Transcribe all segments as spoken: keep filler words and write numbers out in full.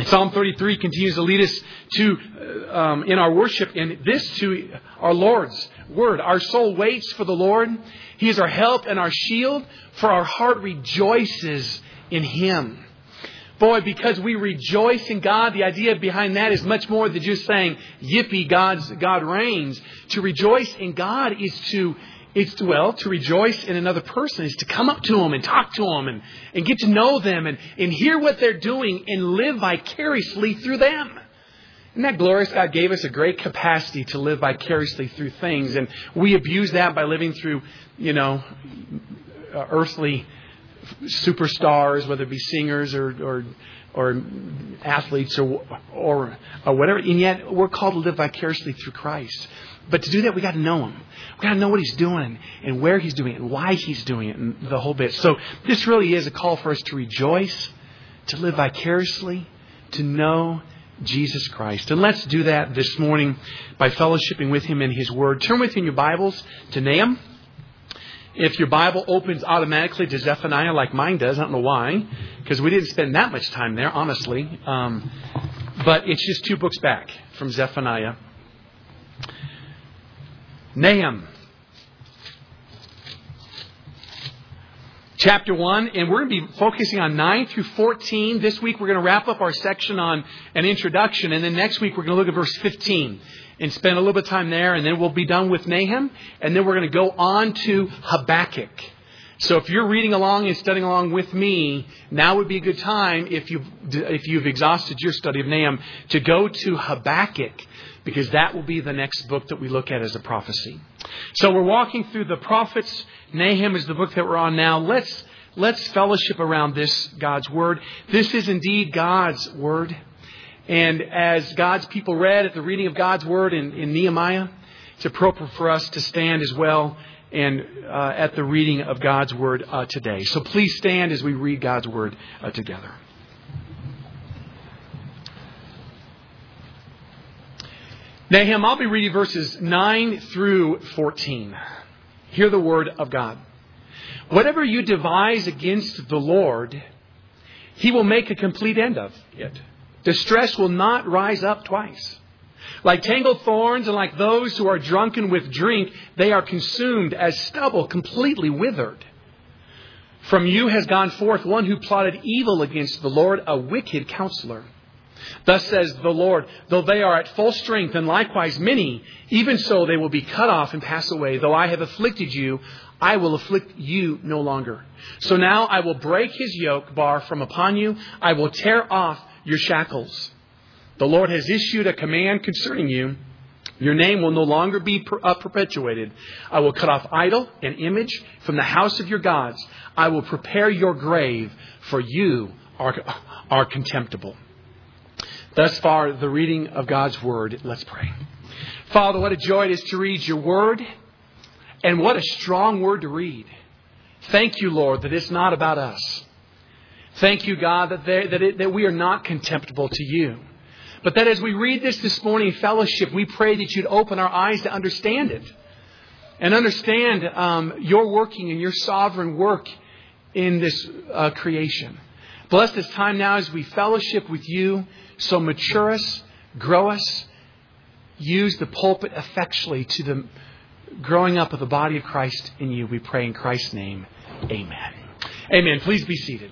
Psalm thirty-three continues to lead us to uh, um, in our worship, and this to our Lord's word. Our soul waits for the Lord. He is our help and our shield, for our heart rejoices in Him. Boy, because we rejoice in God, the idea behind that is much more than just saying, yippee, God's, God reigns. To rejoice in God is to, it's to, well, to rejoice in another person is to come up to them and talk to them and, and get to know them and, and hear what they're doing and live vicariously through them. Isn't that glorious? God gave us a great capacity to live vicariously through things. And we abuse that by living through, you know, uh, earthly superstars, whether it be singers or or, or athletes or, or or whatever. And yet we're called to live vicariously through Christ. But to do that, we got to know Him. We got to know what He's doing and where He's doing it and why He's doing it and the whole bit. So this really is a call for us to rejoice, to live vicariously, to know Jesus Christ. And let's do that this morning by fellowshipping with Him in His Word. Turn with me in your Bibles to Nahum. If your Bible opens automatically to Zephaniah like mine does, I don't know why, because we didn't spend that much time there, honestly. Um, but it's just two books back from Zephaniah. Nahum. Chapter one, and we're going to be focusing on nine through fourteen. This week we're going to wrap up our section on an introduction, and then next week we're going to look at verse fifteen and spend a little bit of time there, and then we'll be done with Nahum, and then we're going to go on to Habakkuk. So if you're reading along and studying along with me, now would be a good time, if you've, if you've exhausted your study of Nahum, to go to Habakkuk, because that will be the next book that we look at as a prophecy. So we're walking through the prophets. Nahum is the book that we're on now. Let's let's fellowship around this, God's Word. This is indeed God's Word. And as God's people read at the reading of God's Word in, in Nehemiah, it's appropriate for us to stand as well and uh, at the reading of God's Word uh, today. So please stand as we read God's Word uh, together. Nahum, I'll be reading verses nine through fourteen. Hear the word of God. Whatever you devise against the Lord, He will make a complete end of it. Distress will not rise up twice. Like tangled thorns and like those who are drunken with drink, they are consumed as stubble, completely withered. From you has gone forth one who plotted evil against the Lord, a wicked counselor. Thus says the Lord, though they are at full strength and likewise many, even so they will be cut off and pass away. Though I have afflicted you, I will afflict you no longer. So now I will break His yoke bar from upon you. I will tear off your shackles. The Lord has issued a command concerning you. Your name will no longer be per- uh, perpetuated. I will cut off idol and image from the house of your gods. I will prepare your grave, for you are, are contemptible. Thus far, the reading of God's Word. Let's pray. Father, what a joy it is to read your Word. And what a strong Word to read. Thank you, Lord, that it's not about us. Thank you, God, that, there, that, it, that we are not contemptible to you. But that as we read this this morning in fellowship, we pray that you'd open our eyes to understand it. And understand um, your working and your sovereign work in this uh, creation. Bless this time now as we fellowship with you. So mature us, grow us, use the pulpit effectually to the growing up of the body of Christ in you. We pray in Christ's name. Amen. Amen. Please be seated.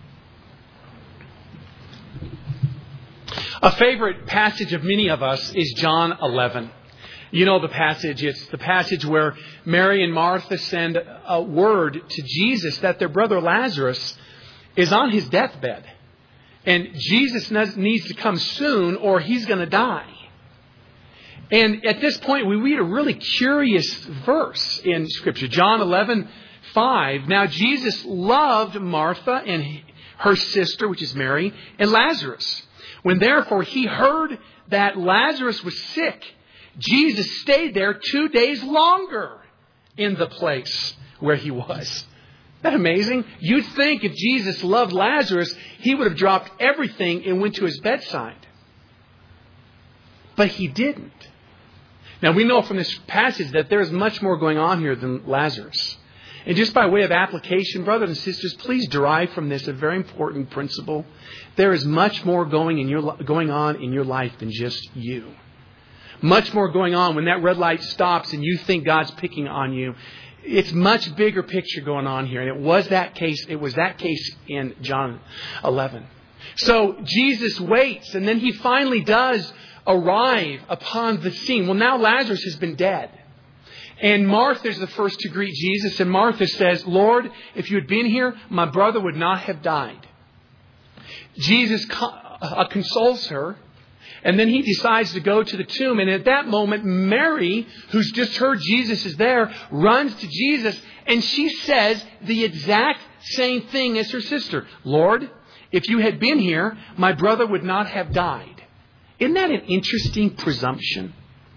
A favorite passage of many of us is John eleven. You know the passage. It's the passage where Mary and Martha send a word to Jesus that their brother Lazarus is on his deathbed. And Jesus needs to come soon or he's going to die. And at this point, we read a really curious verse in Scripture. John eleven five. Now, Jesus loved Martha and her sister, which is Mary, and Lazarus. When therefore he heard that Lazarus was sick, Jesus stayed there two days longer in the place where he was. Isn't that amazing? You'd think if Jesus loved Lazarus, he would have dropped everything and went to his bedside. But he didn't. Now we know from this passage that there's much more going on here than Lazarus. And just by way of application, brothers and sisters, please derive from this a very important principle. There is much more going in your going on in your life than just you. Much more going on when that red light stops and you think God's picking on you. It's much bigger picture going on here. And it was that case. It was that case in John eleven. So Jesus waits, and then he finally does arrive upon the scene. Well, now Lazarus has been dead. And Martha is the first to greet Jesus. And Martha says, Lord, if you had been here, my brother would not have died. Jesus consoles her. And then he decides to go to the tomb. And at that moment, Mary, who's just heard Jesus is there, runs to Jesus. And she says the exact same thing as her sister. Lord, if you had been here, my brother would not have died. Isn't that an interesting presumption?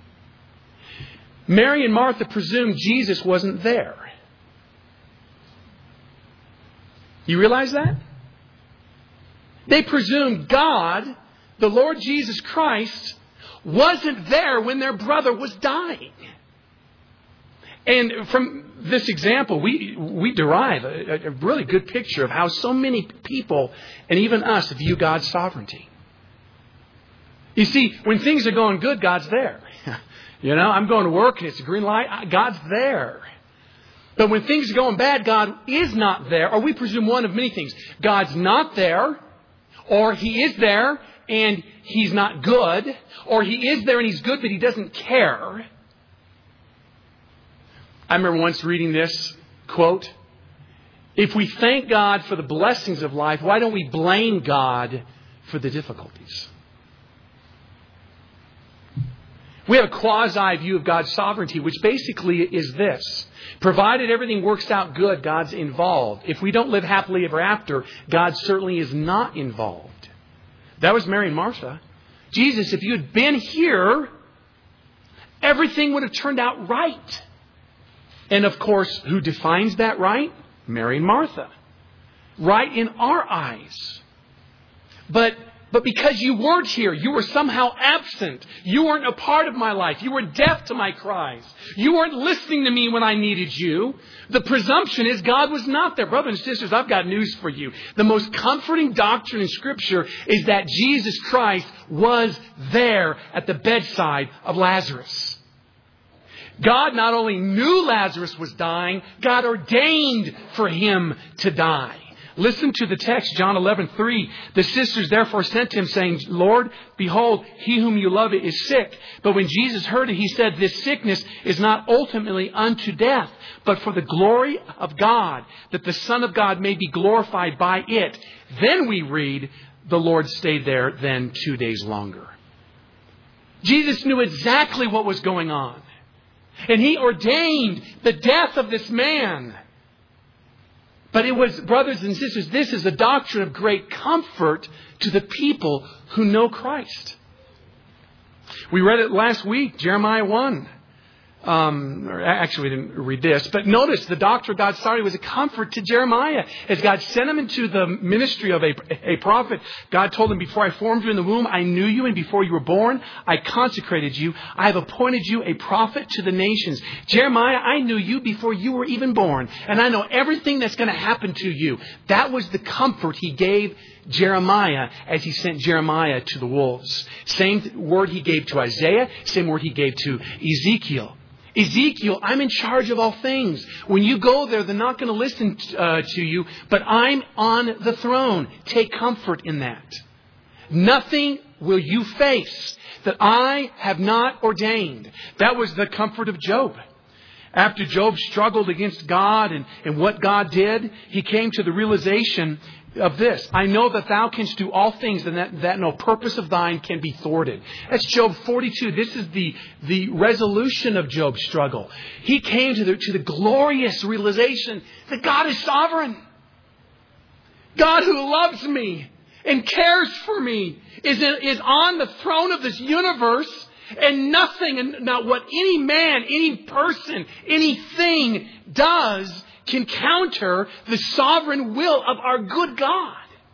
Mary and Martha presumed Jesus wasn't there. You realize that? They presumed God, the Lord Jesus Christ, wasn't there when their brother was dying. And from this example, we we derive a, a really good picture of how so many people, and even us, view God's sovereignty. You see, when things are going good, God's there. You know, I'm going to work and it's a green light. God's there. But when things are going bad, God is not there. Or we presume one of many things. God's not there. Or He is there and He's not good. Or He is there and He's good but He doesn't care. I remember once reading this quote. If we thank God for the blessings of life, why don't we blame God for the difficulties? We have a quasi view of God's sovereignty, which basically is this. Provided everything works out good, God's involved. If we don't live happily ever after, God certainly is not involved. That was Mary and Martha. Jesus, if you had been here, everything would have turned out right. And of course, who defines that right? Mary and Martha. Right in our eyes. But But because you weren't here, you were somehow absent. You weren't a part of my life. You were deaf to my cries. You weren't listening to me when I needed you. The presumption is God was not there. Brothers and sisters, I've got news for you. The most comforting doctrine in Scripture is that Jesus Christ was there at the bedside of Lazarus. God not only knew Lazarus was dying, God ordained for him to die. Listen to the text, John eleven three. The sisters therefore sent to him, saying, Lord, behold, he whom you love is sick. But when Jesus heard it, he said, this sickness is not ultimately unto death, but for the glory of God, that the Son of God may be glorified by it. Then we read, the Lord stayed there then two days longer. Jesus knew exactly what was going on. And He ordained the death of this man. But it was, brothers and sisters, this is a doctrine of great comfort to the people who know Christ. We read it last week, Jeremiah one. Um, or actually, we didn't read this. But notice the doctrine God started was a comfort to Jeremiah. As God sent him into the ministry of a, a prophet, God told him, before I formed you in the womb, I knew you. And before you were born, I consecrated you. I have appointed you a prophet to the nations. Jeremiah, I knew you before you were even born. And I know everything that's going to happen to you. That was the comfort He gave Jeremiah as He sent Jeremiah to the wolves. Same word He gave to Isaiah. Same word He gave to Ezekiel. Ezekiel, I'm in charge of all things. When you go there, they're not going to listen uh, to you, but I'm on the throne. Take comfort in that. Nothing will you face that I have not ordained. That was the comfort of Job. After Job struggled against God and, and what God did, he came to the realization of this. I know that thou canst do all things and that, that no purpose of thine can be thwarted. That's Job forty-two. This is the, the resolution of Job's struggle. He came to the, to the glorious realization that God is sovereign. God who loves me and cares for me is, in, is on the throne of this universe. And nothing, and not what any man, any person, anything does can counter the sovereign will of our good God.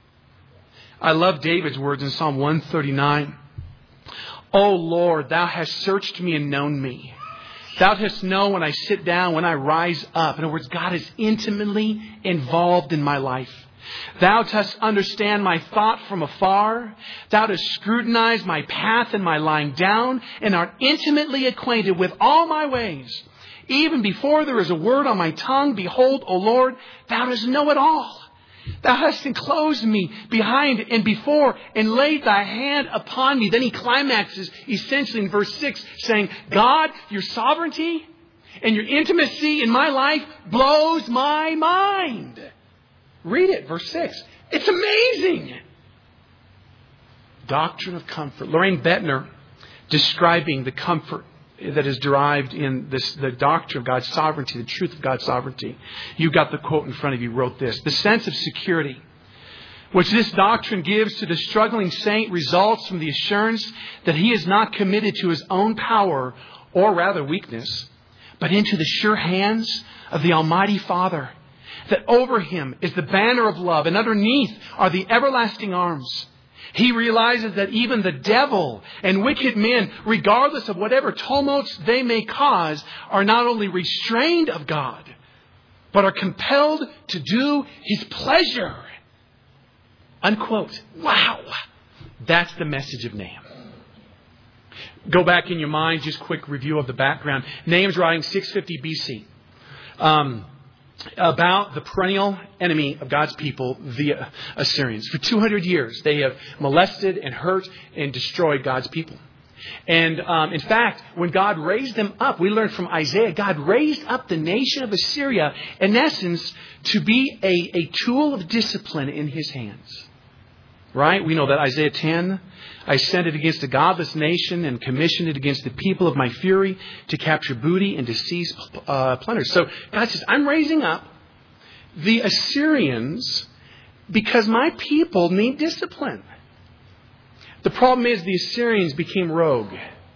I love David's words in Psalm one thirty-nine. O Lord, thou hast searched me and known me. Thou dost know when I sit down, when I rise up. In other words, God is intimately involved in my life. Thou dost understand my thought from afar. Thou dost scrutinize my path and my lying down, and art intimately acquainted with all my ways. Even before there is a word on my tongue, behold, O Lord, thou dost know it all. Thou hast enclosed me behind and before and laid thy hand upon me. Then he climaxes essentially in verse six saying, God, your sovereignty and your intimacy in my life blows my mind. Read it, verse six. It's amazing. Doctrine of comfort. Lorraine Bettner, describing the comfort that is derived in this, the doctrine of God's sovereignty, the truth of God's sovereignty. You've got the quote in front of you, wrote this. The sense of security which this doctrine gives to the struggling saint results from the assurance that he is not committed to his own power or rather weakness, but into the sure hands of the Almighty Father, that over him is the banner of love and underneath are the everlasting arms. He realizes that even the devil and wicked men, regardless of whatever tumults they may cause, are not only restrained of God, but are compelled to do His pleasure. Unquote. Wow. That's the message of Nahum. Go back in your mind, just quick review of the background. Nahum's writing six fifty B C. Um... about the perennial enemy of God's people, the Assyrians. For two hundred years, they have molested and hurt and destroyed God's people. And um, in fact, when God raised them up, we learned from Isaiah, God raised up the nation of Assyria, in essence, to be a, a tool of discipline in His hands. Right? We know that Isaiah ten, I sent it against a godless nation and commissioned it against the people of my fury to capture booty and to seize uh, plunder. So God says, I'm raising up the Assyrians because my people need discipline. The problem is the Assyrians became rogue.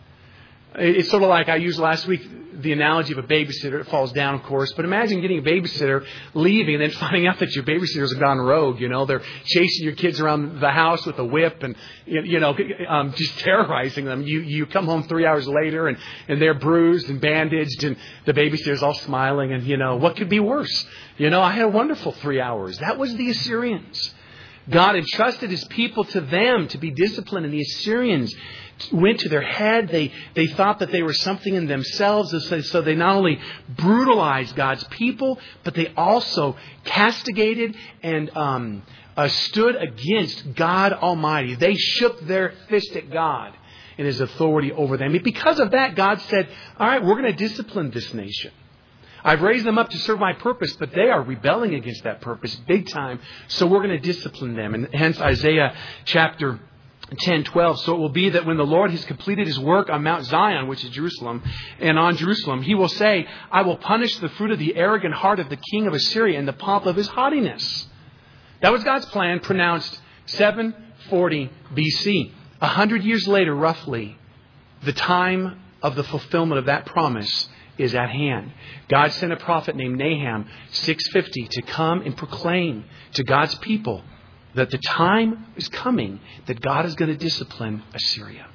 It's sort of like I used last week, the analogy of a babysitter. It falls down, of course. But imagine getting a babysitter, leaving, and then finding out that your babysitters have gone rogue. You know, they're chasing your kids around the house with a whip and, you know, um, just terrorizing them. You you come home three hours later and, and they're bruised and bandaged and the babysitter's all smiling. And, you know, what could be worse? You know, I had a wonderful three hours. That was the Assyrians. God entrusted His people to them to be disciplined, and the Assyrians went to their head. They they thought that they were something in themselves. So they not only brutalized God's people, but they also castigated and um, uh, stood against God Almighty. They shook their fist at God and His authority over them. And because of that, God said, all right, we're going to discipline this nation. I've raised them up to serve my purpose, but they are rebelling against that purpose big time. So we're going to discipline them. And hence Isaiah chapter ten twelve. So it will be that when the Lord has completed His work on Mount Zion, which is Jerusalem, and on Jerusalem, He will say, I will punish the fruit of the arrogant heart of the king of Assyria and the pomp of his haughtiness. That was God's plan, pronounced seven forty B C. A hundred years later, roughly, the time of the fulfillment of that promise is at hand. God sent a prophet named Nahum, six fifty, to come and proclaim to God's people that the time is coming that God is going to discipline Assyria.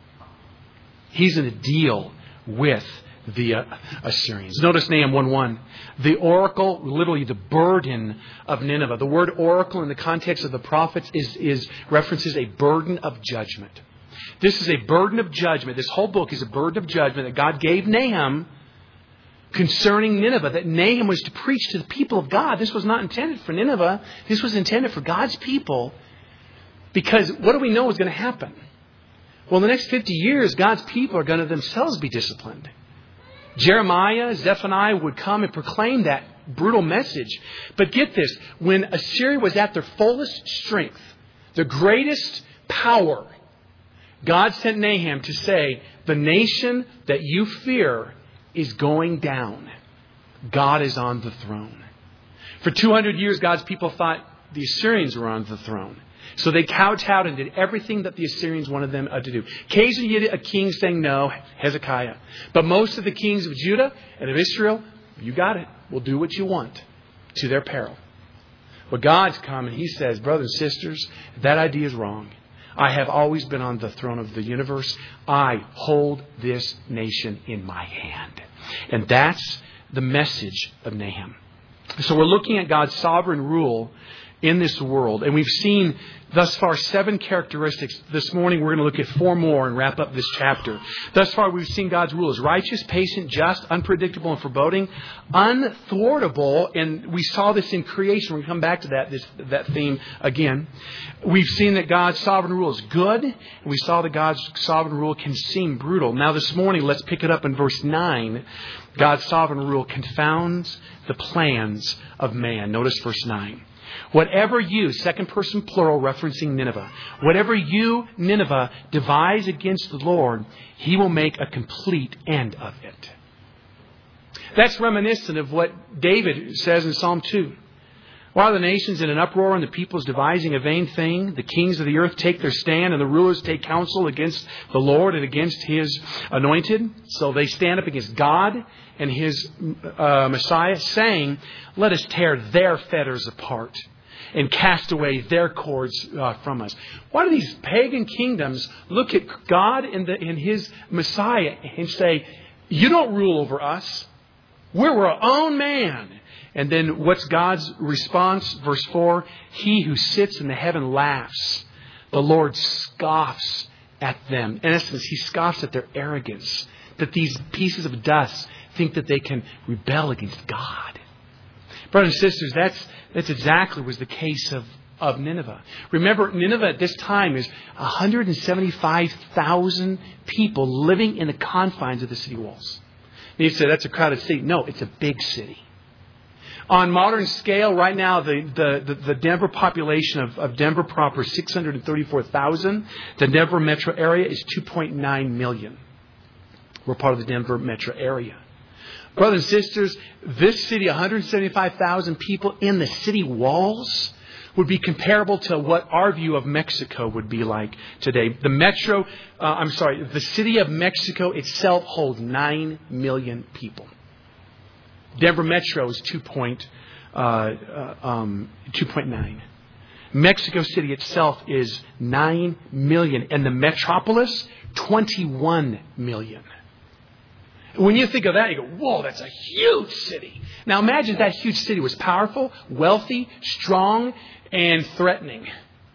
He's going to deal with the uh, Assyrians. Notice Nahum one one. The oracle, literally the burden of Nineveh. The word oracle in the context of the prophets is, is references a burden of judgment. This is a burden of judgment. This whole book is a burden of judgment that God gave Nahum concerning Nineveh, that Nahum was to preach to the people of God. This was not intended for Nineveh. This was intended for God's people. Because what do we know is going to happen? Well, in the next fifty years, God's people are going to themselves be disciplined. Jeremiah, Zephaniah would come and proclaim that brutal message. But get this, when Assyria was at their fullest strength, the greatest power, God sent Nahum to say, the nation that you fear is going down. God is on the throne. For two hundred years, God's people thought the Assyrians were on the throne. So they kowtowed and did everything that the Assyrians wanted them to do. Occasionally you get a king saying no, Hezekiah. But most of the kings of Judah and of Israel, you got it. We'll do what you want, to their peril. But God's come and He says, brothers and sisters, that idea is wrong. I have always been on the throne of the universe. I hold this nation in my hand. And that's the message of Nahum. So we're looking at God's sovereign rule in this world. And we've seen thus far seven characteristics. This morning we're going to look at four more and wrap up this chapter. Thus far we've seen God's rule as righteous, patient, just, unpredictable, and foreboding, unthwartable. And we saw this in creation. We'll come back to that, this, that theme again. We've seen that God's sovereign rule is good. And we saw that God's sovereign rule can seem brutal. Now this morning, let's pick it up in verse nine. God's sovereign rule confounds the plans of man. Notice verse nine. Whatever you, second person plural referencing Nineveh, whatever you, Nineveh, devise against the Lord, He will make a complete end of it. That's reminiscent of what David says in Psalm two. Why are the nations in an uproar and the peoples devising a vain thing? The kings of the earth take their stand and the rulers take counsel against the Lord and against His anointed. So they stand up against God and His uh, Messiah, saying, let us tear their fetters apart and cast away their cords uh, from us. Why do these pagan kingdoms look at God and, the, and His Messiah and say, you don't rule over us. We're our own man. And then what's God's response? Verse four, He who sits in the heaven laughs. The Lord scoffs at them. In essence, He scoffs at their arrogance. That these pieces of dust think that they can rebel against God. Brothers and sisters, that's that's exactly was the case of, of Nineveh. Remember, Nineveh at this time is one hundred seventy-five thousand people living in the confines of the city walls. And you say, that's a crowded city. No, it's a big city. On modern scale, right now, the, the, the, the Denver population of, of Denver proper is six hundred thirty-four thousand. The Denver metro area is two point nine million. We're part of the Denver metro area. Brothers and sisters, this city, one hundred seventy-five thousand people in the city walls, would be comparable to what our view of Mexico would be like today. The metro, uh, I'm sorry, the city of Mexico itself holds nine million people. Denver Metro is two point nine. Mexico City itself is nine million. And the metropolis, twenty-one million. When you think of that, you go, whoa, that's a huge city. Now imagine that huge city was powerful, wealthy, strong, and threatening.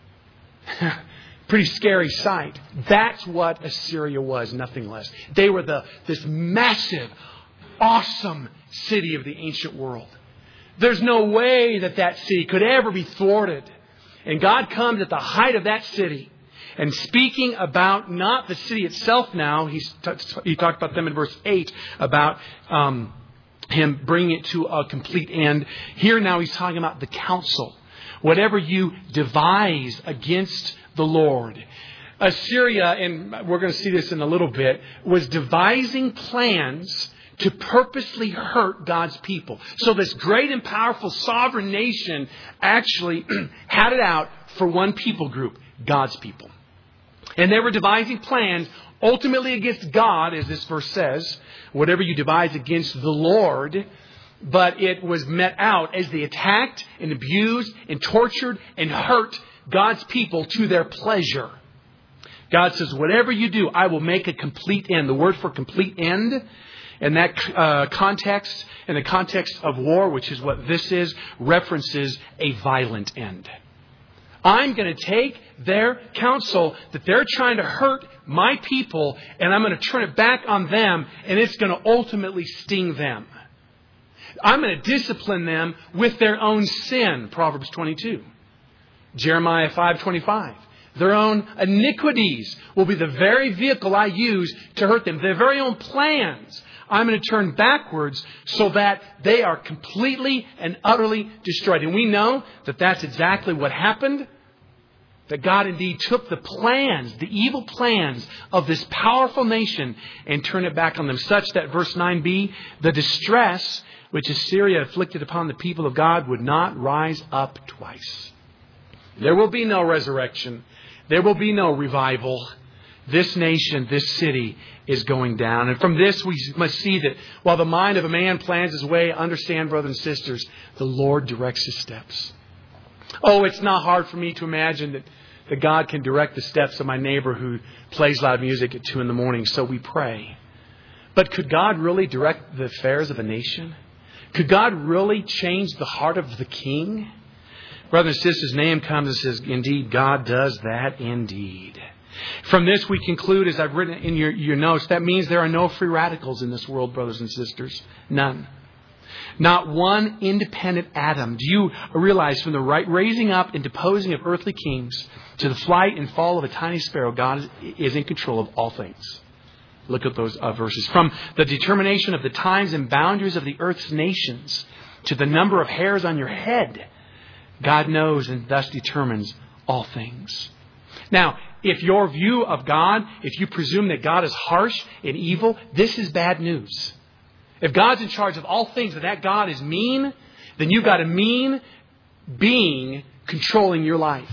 Pretty scary sight. That's what Assyria was, nothing less. They were the this massive, awesome city of the ancient world. There's no way that that city could ever be thwarted. And God comes at the height of that city. And speaking about not the city itself now, he's t- he talked about them in verse eight, about um, Him bringing it to a complete end. Here now he's talking about the counsel. Whatever you devise against the Lord. Assyria, and we're going to see this in a little bit, was devising plans to purposely hurt God's people. So this great and powerful sovereign nation actually had it out for one people group, God's people. And they were devising plans ultimately against God, as this verse says, whatever you devise against the Lord. But it was met out as they attacked and abused and tortured and hurt God's people to their pleasure. God says, whatever you do, I will make a complete end. The word for complete end, in that uh, context, in the context of war, which is what this is, references a violent end. I'm going to take their counsel that they're trying to hurt my people, and I'm going to turn it back on them, and it's going to ultimately sting them. I'm going to discipline them with their own sin, Proverbs twenty-two. Jeremiah five twenty-five. Their own iniquities will be the very vehicle I use to hurt them. Their very own plans I'm going to turn backwards so that they are completely and utterly destroyed. And we know that that's exactly what happened. That God indeed took the plans, the evil plans of this powerful nation and turned it back on them. Such that verse nine b, the distress which Assyria afflicted upon the people of God would not rise up twice. There will be no resurrection. There will be no revival. This nation, this city is going down. And from this we must see that while the mind of a man plans his way, understand, brothers and sisters, the Lord directs his steps. Oh, it's not hard for me to imagine that, that God can direct the steps of my neighbor who plays loud music at two in the morning. So we pray. But could God really direct the affairs of a nation? Could God really change the heart of the king? Brothers and sisters, Nahum comes and says, indeed, God does that indeed. From this we conclude, as I've written in your, your notes, that means there are no free radicals in this world, brothers and sisters. None. Not one independent atom. Do you realize from the right raising up and deposing of earthly kings to the flight and fall of a tiny sparrow, God is in control of all things. Look at those uh, verses. From the determination of the times and boundaries of the earth's nations to the number of hairs on your head, God knows and thus determines all things. Now, if your view of God, if you presume that God is harsh and evil, this is bad news. If God's in charge of all things and that God is mean, then you've got a mean being controlling your life.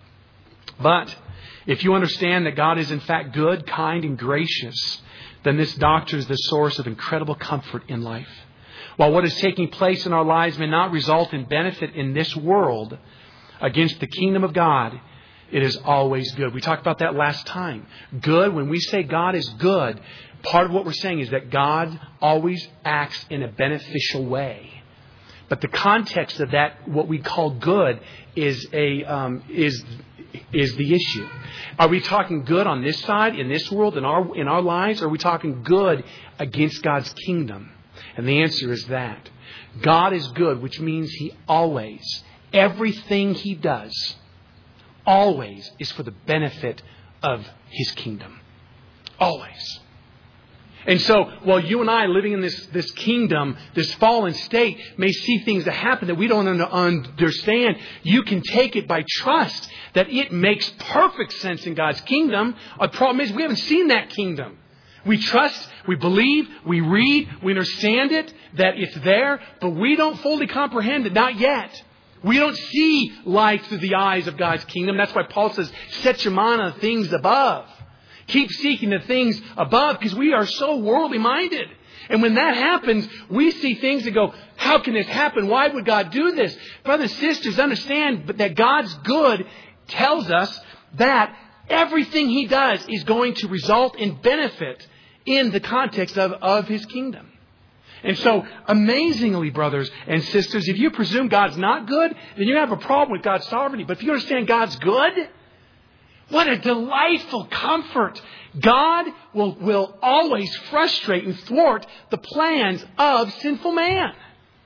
But if you understand that God is in fact good, kind, and gracious, then this doctrine is the source of incredible comfort in life. While what is taking place in our lives may not result in benefit in this world against the kingdom of God, it is always good. We talked about that last time. Good, when we say God is good, part of what we're saying is that God always acts in a beneficial way. But the context of that, what we call good, is a um, is is the issue. Are we talking good on this side, in this world, in our in our lives? Or are we talking good against God's kingdom? And the answer is that. God is good, which means He always, everything He does, always is for the benefit of His kingdom. Always. And so, while you and I, living in this, this kingdom, this fallen state, may see things that happen that we don't understand, you can take it by trust that it makes perfect sense in God's kingdom. Our problem is we haven't seen that kingdom. We trust, we believe, we read, we understand it, that it's there, but we don't fully comprehend it, not yet. We don't see life through the eyes of God's kingdom. That's why Paul says, set your mind on things above. Keep seeking the things above, because we are so worldly minded. And when that happens, we see things and go, how can this happen? Why would God do this? Brothers and sisters, understand that God's good tells us that everything He does is going to result in benefit in the context of, of His kingdom. And so, amazingly, brothers and sisters, if you presume God's not good, then you have a problem with God's sovereignty. But if you understand God's good, what a delightful comfort. God will, will always frustrate and thwart the plans of sinful man.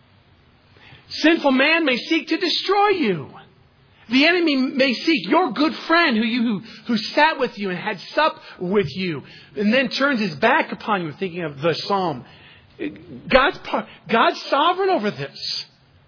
Sinful man may seek to destroy you. The enemy may seek your good friend who you who, who sat with you and had sup with you, and then turns his back upon you, thinking of the psalm. God's, God's sovereign over this.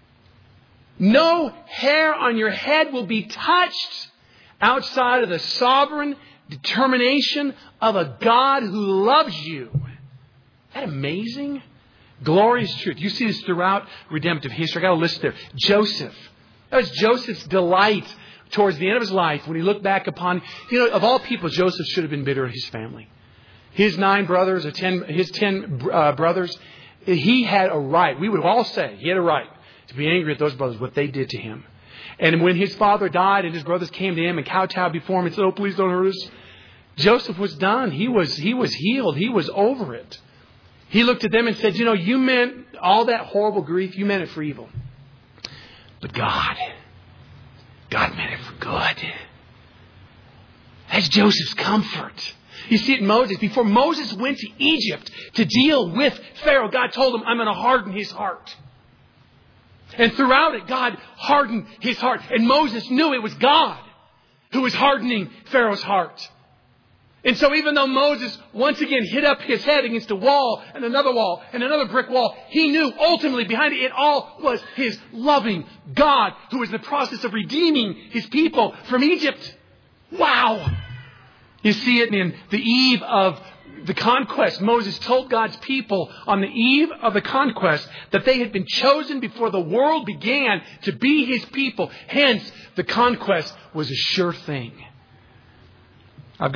No hair on your head will be touched outside of the sovereign determination of a God who loves you. Isn't that amazing? Glorious truth. You see this throughout redemptive history. I got a list there. Joseph. That was Joseph's delight towards the end of his life when he looked back upon, you know, of all people, Joseph should have been bitter at his family. His nine brothers, or ten, his ten uh, brothers, he had a right, we would all say, he had a right to be angry at those brothers, what they did to him. And when his father died and his brothers came to him and kowtowed before him and said, oh, please don't hurt us, Joseph was done. He was, he was healed. He was over it. He looked at them and said, you know, you meant all that horrible grief, you meant it for evil. But God, God meant it for good. That's Joseph's comfort. You see it in Moses. Before Moses went to Egypt to deal with Pharaoh, God told him, I'm going to harden his heart. And throughout it, God hardened his heart. And Moses knew it was God who was hardening Pharaoh's heart. And so even though Moses once again hit up his head against a wall and another wall and another brick wall, he knew ultimately behind it, it all was his loving God who was in the process of redeeming his people from Egypt. Wow! You see it in the eve of the conquest. Moses told God's people on the eve of the conquest that they had been chosen before the world began to be His people. Hence, the conquest was a sure thing. I've got a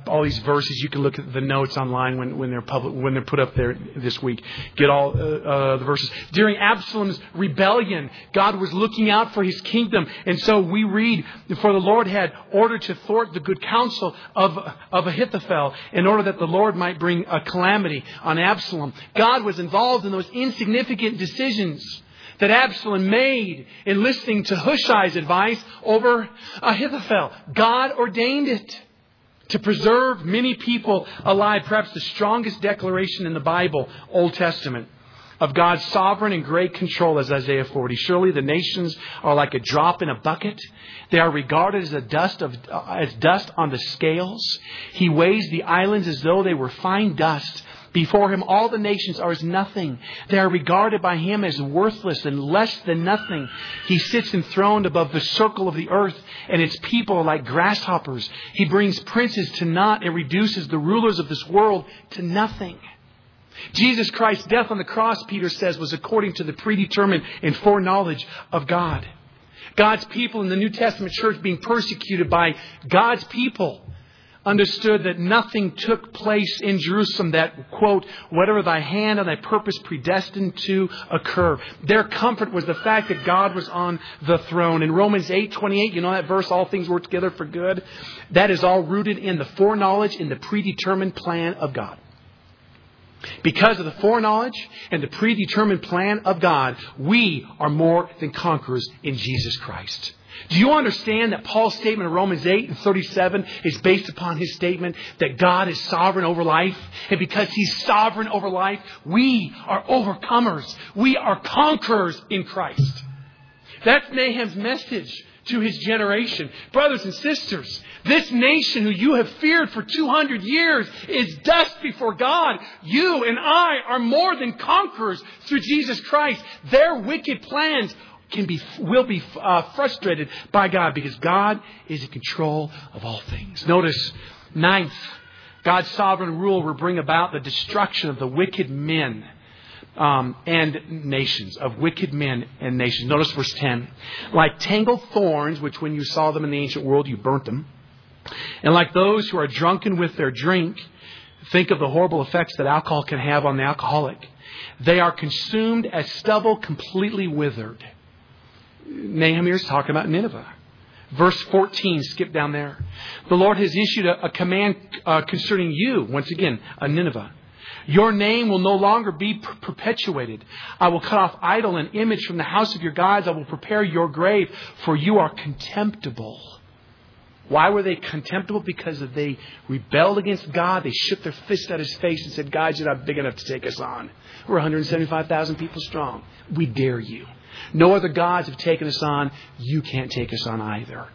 all these verses. You can look at the notes online when, when they're public, when they're put up there this week. Get all uh, uh, the verses. During Absalom's rebellion, God was looking out for His kingdom. And so we read, for the Lord had ordered to thwart the good counsel of, of Ahithophel in order that the Lord might bring a calamity on Absalom. God was involved in those insignificant decisions that Absalom made in listening to Hushai's advice over Ahithophel. God ordained it to preserve many people alive. Perhaps the strongest declaration in the Bible, Old Testament, of God's sovereign and great control is Isaiah forty. Surely the nations are like a drop in a bucket. They are regarded as a dust of uh, as dust on the scales. He weighs the islands as though they were fine dust. Before Him, all the nations are as nothing. They are regarded by Him as worthless and less than nothing. He sits enthroned above the circle of the earth, and its people are like grasshoppers. He brings princes to naught and reduces the rulers of this world to nothing. Jesus Christ's death on the cross, Peter says, was according to the predetermined and foreknowledge of God. God's people in the New Testament church being persecuted by God's people understood that nothing took place in Jerusalem that, quote, whatever thy hand and thy purpose predestined to occur. Their comfort was the fact that God was on the throne. In Romans eight twenty-eight, you know that verse, all things work together for good? That is all rooted in the foreknowledge, in the predetermined plan of God. Because of the foreknowledge and the predetermined plan of God, we are more than conquerors in Jesus Christ. Do you understand that Paul's statement in Romans eight and thirty-seven is based upon his statement that God is sovereign over life? And because He's sovereign over life, we are overcomers. We are conquerors in Christ. That's Nahum's message to his generation. Brothers and sisters, this nation who you have feared for two hundred years is dust before God. You and I are more than conquerors through Jesus Christ. Their wicked plans can be, will be uh, frustrated by God because God is in control of all things. Notice, ninth, God's sovereign rule will bring about the destruction of the wicked men um, and nations, of wicked men and nations. Notice verse ten. Like tangled thorns, which when you saw them in the ancient world, you burnt them. And like those who are drunken with their drink, think of the horrible effects that alcohol can have on the alcoholic. They are consumed as stubble, completely withered. Nahum is talking about Nineveh. Verse fourteen, skip down there. The Lord has issued a, a command uh, concerning you, once again, a Nineveh. Your name will no longer be per- perpetuated. I will cut off idol and image from the house of your gods. I will prepare your grave, for you are contemptible. Why were they contemptible? Because they rebelled against God. They shook their fist at His face and said, God, you're not big enough to take us on. We're one hundred seventy-five thousand people strong. We dare you. No other gods have taken us on. You can't take us on either.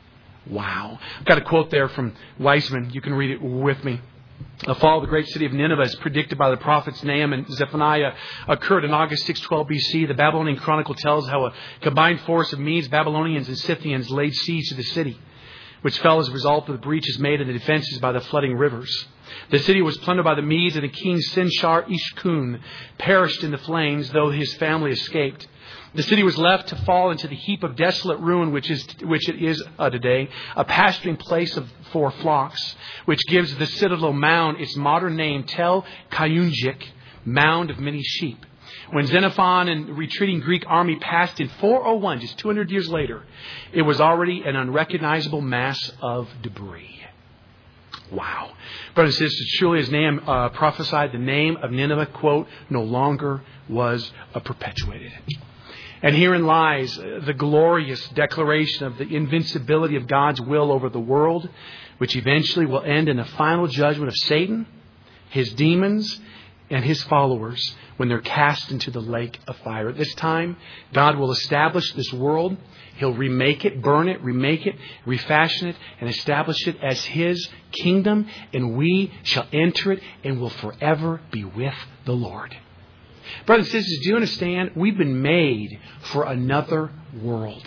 Wow. I've got a quote there from Weisman. You can read it with me. The fall of the great city of Nineveh, as predicted by the prophets Nahum and Zephaniah, occurred in August six twelve B C. The Babylonian Chronicle tells how a combined force of Medes, Babylonians, and Scythians laid siege to the city, which fell as a result of the breaches made in the defenses by the flooding rivers. The city was plundered by the Medes, and the king Sinshar-Ishkun perished in the flames, though his family escaped. The city was left to fall into the heap of desolate ruin, which is which it is uh, today, a pasturing place of, for flocks, which gives the citadel mound its modern name, Tel Kayunjik, mound of many sheep. When Xenophon and the retreating Greek army passed in four oh one, just two hundred years later, it was already an unrecognizable mass of debris. Wow. Brothers and sisters, truly as Nahum uh, prophesied, the name of Nineveh, quote, no longer was uh, perpetuated. And herein lies the glorious declaration of the invincibility of God's will over the world, which eventually will end in a final judgment of Satan, his demons, and his followers when they're cast into the lake of fire. At this time, God will establish this world. He'll remake it, burn it, remake it, refashion it, and establish it as His kingdom. And we shall enter it and will forever be with the Lord. Brothers and sisters, do you understand? We've been made for another world.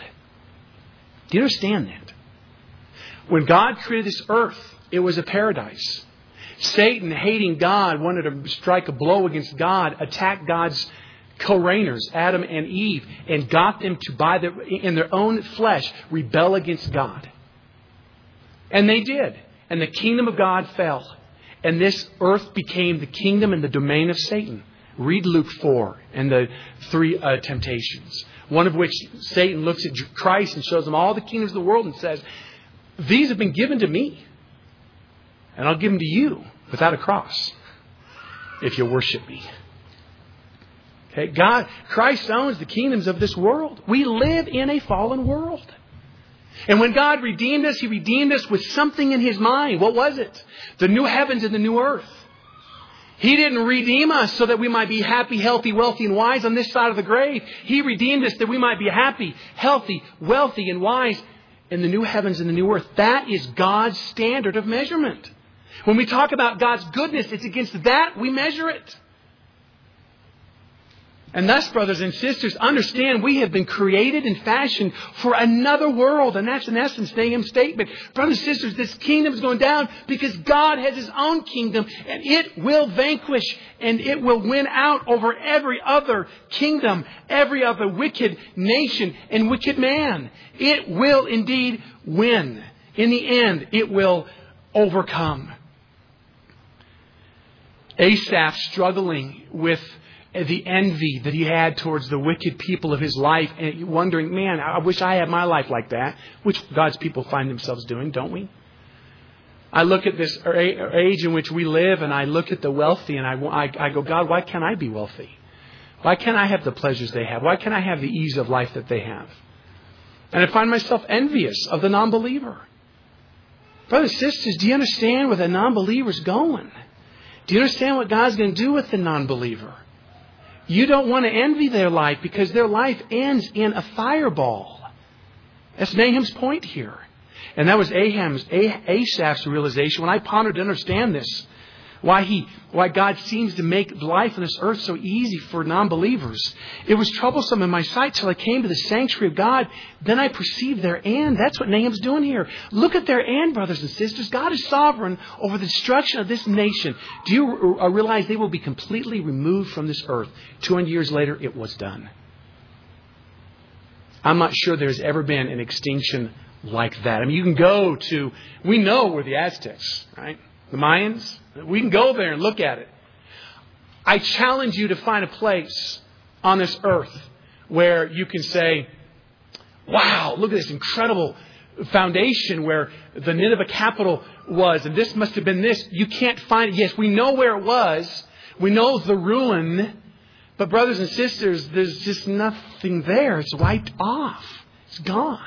Do you understand that? When God created this earth, it was a paradise. Satan, hating God, wanted to strike a blow against God, attacked God's co-reigners, Adam and Eve, and got them to, by their, in their own flesh, rebel against God. And they did. and the kingdom of God fell. And this earth became the kingdom and the domain of Satan. Read Luke four and the three uh, temptations. One of which Satan looks at Christ and shows him all the kingdoms of the world and says, these have been given to me. And I'll give them to you without a cross if you worship me. Okay, God, Christ owns the kingdoms of this world. We live in a fallen world. And when God redeemed us, He redeemed us with something in His mind. What was it? The new heavens and the new earth. He didn't redeem us so that we might be happy, healthy, wealthy, and wise on this side of the grave. He redeemed us that we might be happy, healthy, wealthy, and wise in the new heavens and the new earth. That is God's standard of measurement. When we talk about God's goodness, it's against that we measure it. And thus, brothers and sisters, understand we have been created and fashioned for another world. And that's in essence Nahum's statement. Brothers and sisters, this kingdom is going down because God has His own kingdom. And it will vanquish and it will win out over every other kingdom, every other wicked nation and wicked man. It will indeed win. In the end, it will overcome. Asaph struggling with the envy that he had towards the wicked people of his life and wondering, man, I wish I had my life like that, which God's people find themselves doing, don't we? I look at this age in which we live and I look at the wealthy and I, I, I go, God, why can't I be wealthy? Why can't I have the pleasures they have? Why can't I have the ease of life that they have? And I find myself envious of the non-believer. Brothers and sisters, do you understand where the non-believer's going? Do you understand what God's going to do with the non-believer? You don't want to envy their life because their life ends in a fireball. That's Nahum's point here. And that was Aham's, Asaph's realization. When I pondered to understand this, why he, why God seems to make life on this earth so easy for non-believers. It was troublesome in my sight till I came to the sanctuary of God. Then I perceived their end. That's what Nahum's doing here. Look at their end, brothers and sisters. God is sovereign over the destruction of this nation. Do you realize they will be completely removed from this earth? two hundred years later, it was done. I'm not sure there's ever been an extinction like that. I mean, you can go to, we know we're the Aztecs, right? The Mayans. We can go there and look at it. I challenge you to find a place on this earth where you can say, wow, look at this incredible foundation where the Nineveh capital was, and this must have been this. You can't find it. Yes, we know where it was. We know the ruin. But brothers and sisters, there's just nothing there. It's wiped off. It's gone.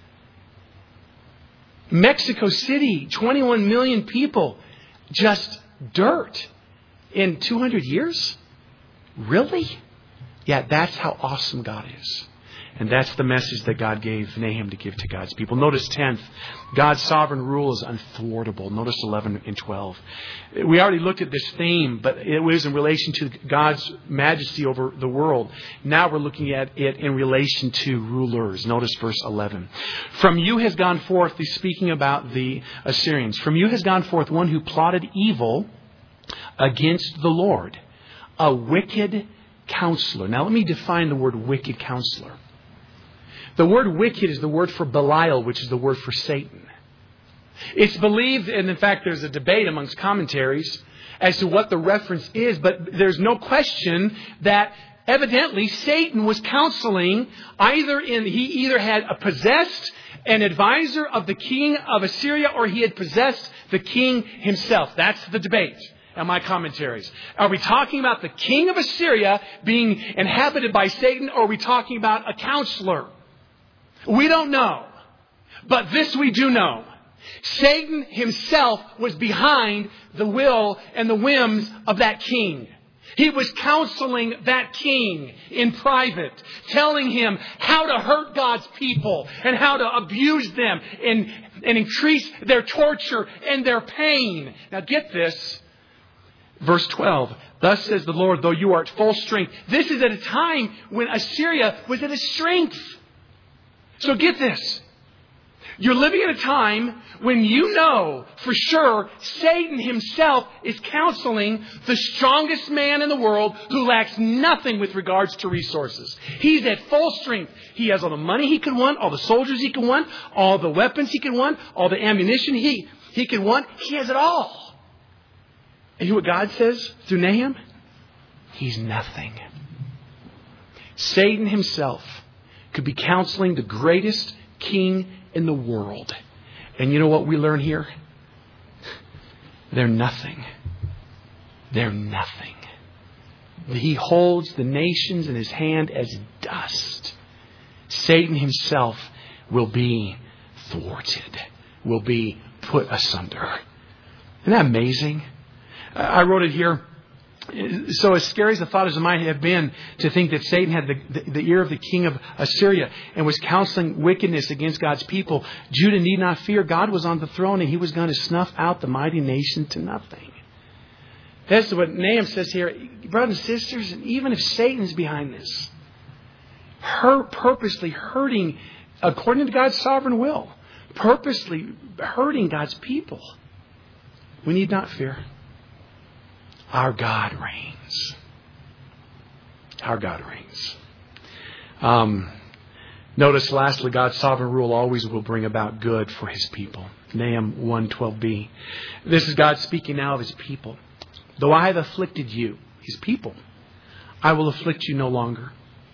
Mexico City, twenty-one million people. Just dirt in two hundred years? Really? Yeah, that's how awesome God is. And that's the message that God gave Nahum to give to God's people. Notice tenth, God's sovereign rule is unthwartable. Notice eleven and twelve. We already looked at this theme, but it was in relation to God's majesty over the world. Now we're looking at it in relation to rulers. Notice verse eleven. From you has gone forth, he's speaking about the Assyrians. From you has gone forth one who plotted evil against the Lord, a wicked counselor. Now let me define the word wicked counselor. The word wicked is the word for Belial, which is the word for Satan. It's believed, and in fact there's a debate amongst commentaries as to what the reference is, but there's no question that evidently Satan was counseling either in, he either had a possessed an advisor of the king of Assyria or he had possessed the king himself. That's the debate. And my commentaries. Are we talking about the king of Assyria being inhabited by Satan, or are we talking about a counselor? We don't know. But this we do know. Satan himself was behind the will and the whims of that king. He was counseling that king in private, telling him how to hurt God's people and how to abuse them and, and increase their torture and their pain. Now get this. Verse twelve, thus says the Lord, though you are at full strength. This is at a time when Assyria was at its strength. So get this. You're living at a time when you know for sure Satan himself is counseling the strongest man in the world who lacks nothing with regards to resources. He's at full strength. He has all the money he could want, all the soldiers he could want, all the weapons he could want, all the ammunition he He can want. He has it all. And you know what God says through Nahum? He's nothing. Satan himself could be counseling the greatest king in the world. And you know what we learn here? They're nothing. They're nothing. He holds the nations in his hand as dust. Satan himself will be thwarted, will be put asunder. Isn't that amazing? I wrote it here. So as scary as the thought as it might have been to think that Satan had the, the, the ear of the king of Assyria and was counseling wickedness against God's people, Judah need not fear. God was on the throne and he was going to snuff out the mighty nation to nothing. That's what Nahum says here. Brothers and sisters, and even if Satan's behind this, hurt, purposely hurting, according to God's sovereign will, purposely hurting God's people, we need not fear. Our God reigns. Our God reigns. Um, notice lastly, God's sovereign rule always will bring about good for his people. Nahum one twelve b. This is God speaking now of his people. Though I have afflicted you, his people, I will afflict you no longer.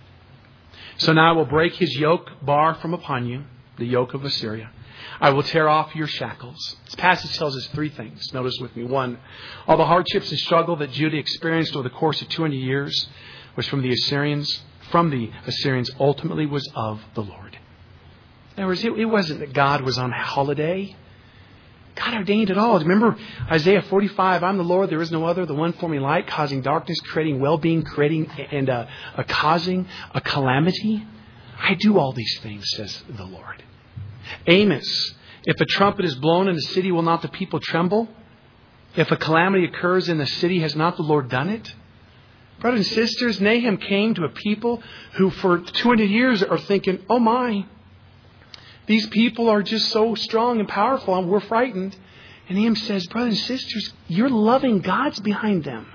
So now I will break his yoke bar from upon you, the yoke of Assyria. I will tear off your shackles. This passage tells us three things. Notice with me. One, all the hardships and struggle that Judah experienced over the course of two hundred years was from the Assyrians, from the Assyrians, ultimately was of the Lord. In other words, it, it wasn't that God was on holiday. God ordained it all. Remember Isaiah forty-five, I'm the Lord, there is no other, the one forming light, causing darkness, creating well-being, creating and uh, uh, causing a calamity. I do all these things, says the Lord. Amos, if a trumpet is blown in the city, will not the people tremble? If a calamity occurs in the city, has not the Lord done it? Brothers and sisters, Nahum came to a people who for two hundred years are thinking, oh my, these people are just so strong and powerful and we're frightened. And Nahum says, brothers and sisters, your loving God's behind them.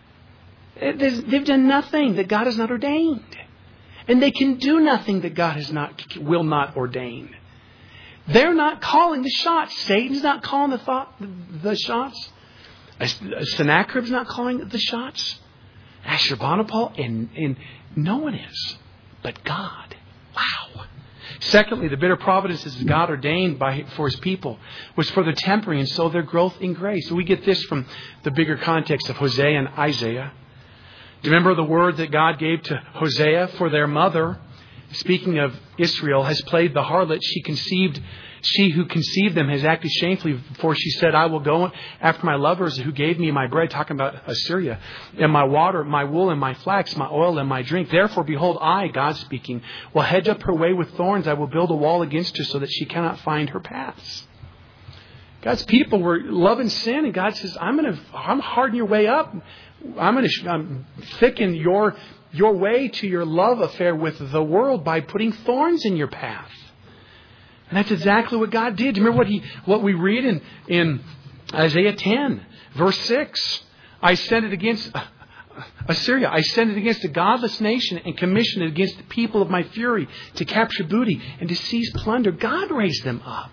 They've done nothing that God has not ordained. And they can do nothing that God has not, will not ordain. They're not calling the shots. Satan's not calling the thought, the shots. Sennacherib's not calling the shots. Ashurbanipal, and, and no one is but God. Wow. Secondly, the bitter providences God ordained by for his people was for their tempering and so their growth in grace. So we get this from the bigger context of Hosea and Isaiah. Do you remember the word that God gave to Hosea? For their mother, speaking of Israel, has played the harlot. She conceived, she who conceived them has acted shamefully, for she said, I will go after my lovers who gave me my bread, talking about Assyria, and my water, my wool and my flax, my oil and my drink. Therefore, behold, I, God speaking, will hedge up her way with thorns. I will build a wall against her so that she cannot find her paths. God's people were loving sin, and God says, I'm going to, I'm harden your way up. I'm going to um, thicken your your way to your love affair with the world by putting thorns in your path. And that's exactly what God did. Do you remember what he what we read in, in Isaiah ten, verse six? I sent it against Assyria. I sent it against a godless nation and commissioned it against the people of my fury to capture booty and to seize plunder. God raised them up.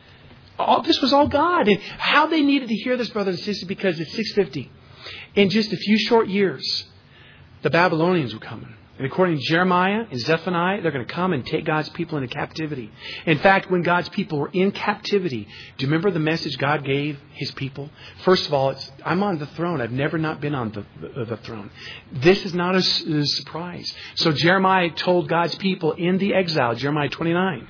All, this was all God. And how they needed to hear this, brothers and sisters, because it's six fifty. In just a few short years, the Babylonians were coming. And according to Jeremiah and Zephaniah, they're going to come and take God's people into captivity. In fact, when God's people were in captivity, do you remember the message God gave his people? First of all, it's, I'm on the throne. I've never not been on the, the, the throne. This is not a, a surprise. So Jeremiah told God's people in the exile, Jeremiah twenty-nine,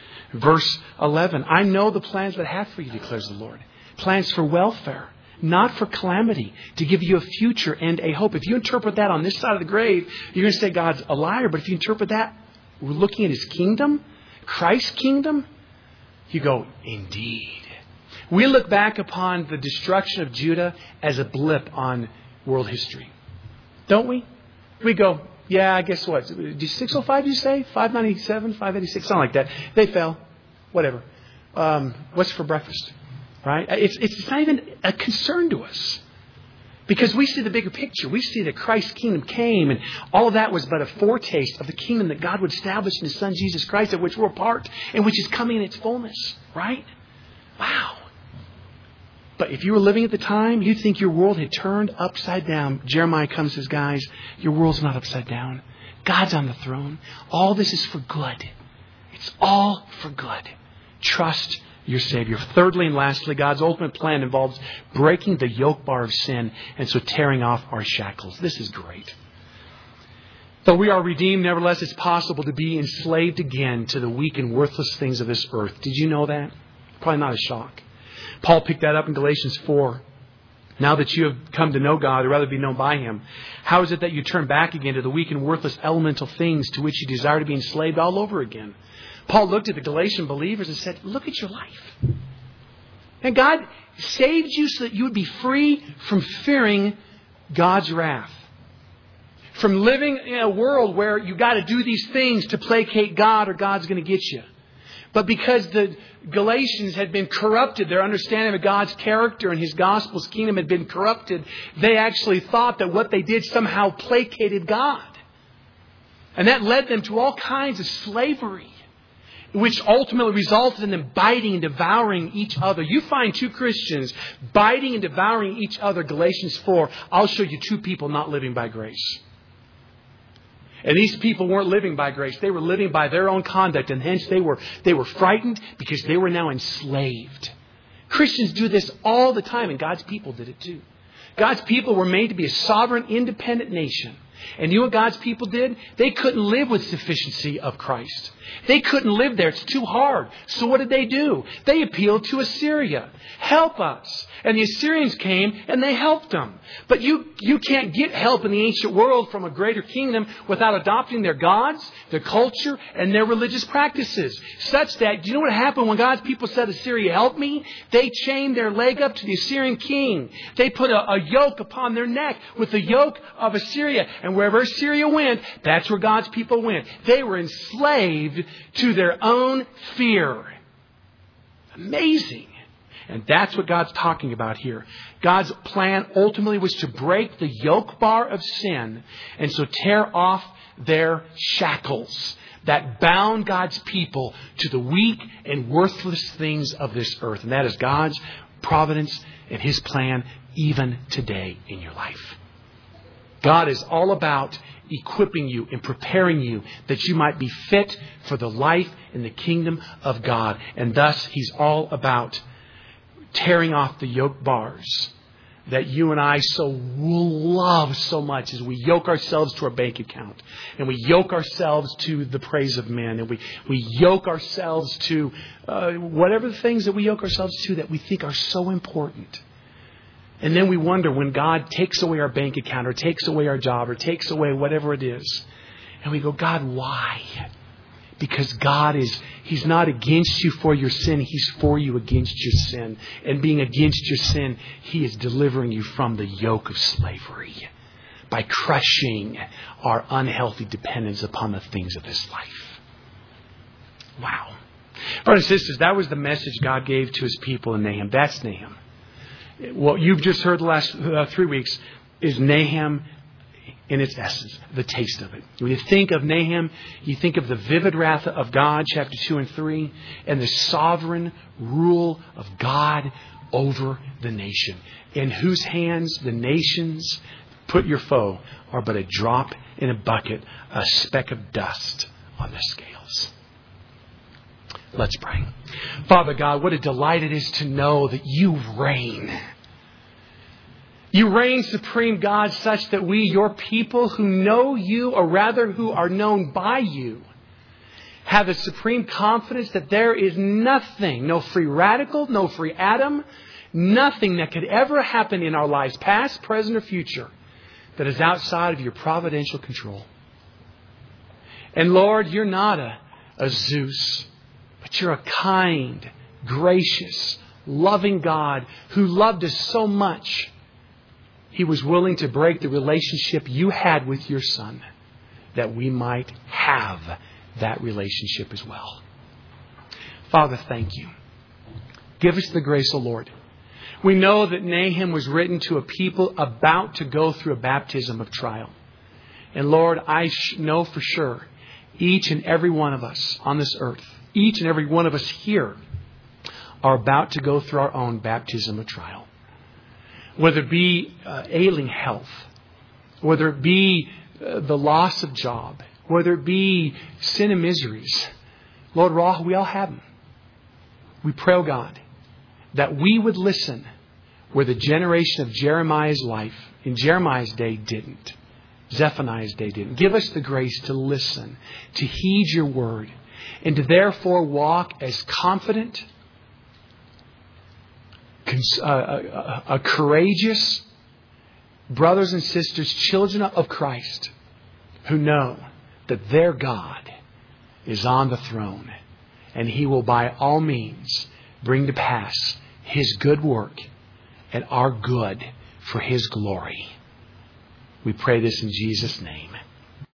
verse eleven, I know the plans that I have for you, declares the Lord. Plans for welfare, not for calamity, to give you a future and a hope. If you interpret that on this side of the grave, you're going to say God's a liar. But if you interpret that, we're looking at his kingdom, Christ's kingdom, you go, indeed. We look back upon the destruction of Judah as a blip on world history. Don't we? We go, yeah, I guess what? six oh five, you say? five ninety-seven, five eighty-six, something like that. They fell. Whatever. Um, what's for breakfast? Right? It's, it's not even a concern to us. Because we see the bigger picture. We see that Christ's kingdom came, and all of that was but a foretaste of the kingdom that God would establish in his Son Jesus Christ, of which we're a part, and which is coming in its fullness. Right? Wow. But if you were living at the time, you'd think your world had turned upside down. Jeremiah comes and says, guys, your world's not upside down. God's on the throne. All this is for good. It's all for good. Trust your Savior. Thirdly and lastly, God's ultimate plan involves breaking the yoke bar of sin and so tearing off our shackles. This is great. Though we are redeemed, nevertheless, it's possible to be enslaved again to the weak and worthless things of this earth. Did you know that? Probably not a shock. Paul picked that up in Galatians four. Now that you have come to know God, or rather be known by Him, how is it that you turn back again to the weak and worthless elemental things to which you desire to be enslaved all over again? Paul looked at the Galatian believers and said, look at your life. And God saved you so that you would be free from fearing God's wrath. From living in a world where you got to do these things to placate God or God's going to get you. But because the Galatians had been corrupted, their understanding of God's character and His gospel's kingdom had been corrupted, they actually thought that what they did somehow placated God. And that led them to all kinds of slavery, which ultimately resulted in them biting and devouring each other. You find two Christians biting and devouring each other, Galatians four, I'll show you two people not living by grace. And these people weren't living by grace. They were living by their own conduct. And hence they were, they were frightened because they were now enslaved. Christians do this all the time. And God's people did it too. God's people were made to be a sovereign, independent nation. And you know what God's people did? They couldn't live with sufficiency of Christ. They couldn't live there. It's too hard. So what did they do? They appealed to Assyria. Help us. And the Assyrians came and they helped them. But you, you can't get help in the ancient world from a greater kingdom without adopting their gods, their culture, and their religious practices. Such that, do you know what happened when God's people said, Assyria, help me? They chained their leg up to the Assyrian king. They put a, a yoke upon their neck with the yoke of Assyria. And wherever Assyria went, that's where God's people went. They were enslaved to their own fear. Amazing. And that's what God's talking about here. God's plan ultimately was to break the yoke bar of sin and so tear off their shackles that bound God's people to the weak and worthless things of this earth. And that is God's providence and His plan even today in your life. God is all about equipping you and preparing you that you might be fit for the life in the kingdom of God. And thus, He's all about tearing off the yoke bars that you and I so love so much as we yoke ourselves to our bank account and we yoke ourselves to the praise of men and we, we yoke ourselves to uh, whatever the things that we yoke ourselves to that we think are so important. And then we wonder when God takes away our bank account or takes away our job or takes away whatever it is. And we go, God, why? Because God is, He's not against you for your sin. He's for you against your sin. And being against your sin, He is delivering you from the yoke of slavery by crushing our unhealthy dependence upon the things of this life. Wow. Brothers and sisters, that was the message God gave to His people in Nahum. That's Nahum. What you've just heard the last uh, three weeks is Nahum in its essence, the taste of it. When you think of Nahum, you think of the vivid wrath of God, chapter two and three, and the sovereign rule of God over the nation, in whose hands the nations, put your foe, are but a drop in a bucket, a speck of dust on the scales. Let's pray. Father God, what a delight it is to know that You reign. You reign supreme, God, such that we, Your people who know You, or rather who are known by You, have a supreme confidence that there is nothing, no free radical, no free atom, nothing that could ever happen in our lives, past, present, or future, that is outside of Your providential control. And Lord, You're not a, a Zeus, but You're a kind, gracious, loving God who loved us so much He was willing to break the relationship You had with Your Son that we might have that relationship as well. Father, thank You. Give us the grace, O Lord. We know that Nahum was written to a people about to go through a baptism of trial. And Lord, I know for sure each and every one of us on this earth, each and every one of us here, are about to go through our own baptism of trial. Whether it be uh, ailing health, whether it be uh, the loss of job, whether it be sin and miseries. Lord, we all have them. We pray, oh God, that we would listen where the generation of Jeremiah's life, in Jeremiah's day, didn't. Zephaniah's day didn't. Give us the grace to listen, to heed your word, and to therefore walk as confident, uh, a, a courageous brothers and sisters, children of Christ, who know that their God is on the throne, and He will by all means bring to pass His good work and our good for His glory. We pray this in Jesus' name.